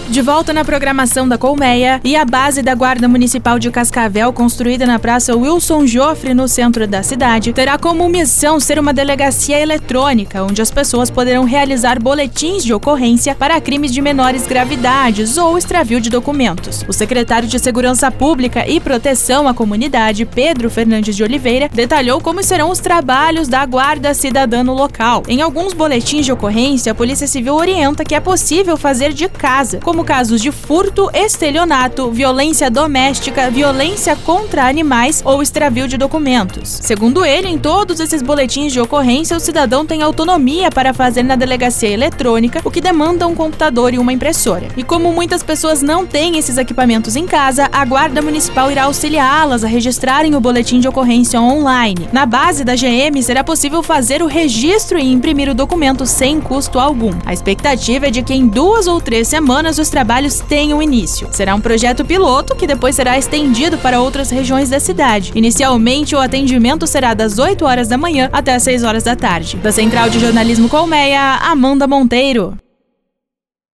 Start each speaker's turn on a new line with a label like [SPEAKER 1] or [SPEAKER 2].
[SPEAKER 1] De volta na programação da Colmeia, e a base da Guarda Municipal de Cascavel, construída na Praça Wilson Joffre, no centro da cidade, terá como missão ser uma delegacia eletrônica, onde as pessoas poderão realizar boletins de ocorrência para crimes de menores gravidades ou extravio de documentos. O secretário de Segurança Pública e Proteção à Comunidade, Pedro Fernandes de Oliveira, detalhou como serão os trabalhos da Guarda Cidadã no local. Em alguns boletins de ocorrência, a Polícia Civil orienta que é possível fazer de casa, como casos de furto, estelionato, violência doméstica, violência contra animais ou extravio de documentos. Segundo ele, em todos esses boletins de ocorrência, o cidadão tem autonomia para fazer na delegacia eletrônica, o que demanda um computador e uma impressora. E como muitas pessoas não têm esses equipamentos em casa, a Guarda Municipal irá auxiliá-las a registrarem o boletim de ocorrência online. Na base da GM, será possível fazer o registro e imprimir o documento sem custo algum. A expectativa é de que em 2 ou 3 semanas os trabalhos tenham início. Será um projeto piloto que depois será estendido para outras regiões da cidade. Inicialmente, o atendimento será das 8 horas da manhã até as 6 horas da tarde. Da Central de Jornalismo Colmeia, Amanda Monteiro.